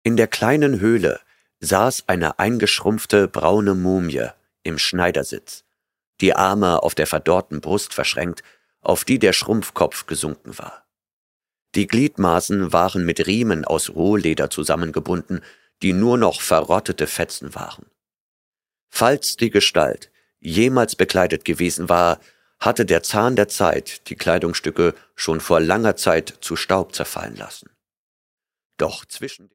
In der kleinen Höhle saß eine eingeschrumpfte braune Mumie im Schneidersitz, die Arme auf der verdorrten Brust verschränkt, auf die der Schrumpfkopf gesunken war. Die Gliedmaßen waren mit Riemen aus Rohleder zusammengebunden, die nur noch verrottete Fetzen waren. Falls die Gestalt jemals bekleidet gewesen war, hatte der Zahn der Zeit die Kleidungsstücke schon vor langer Zeit zu Staub zerfallen lassen. Doch zwischen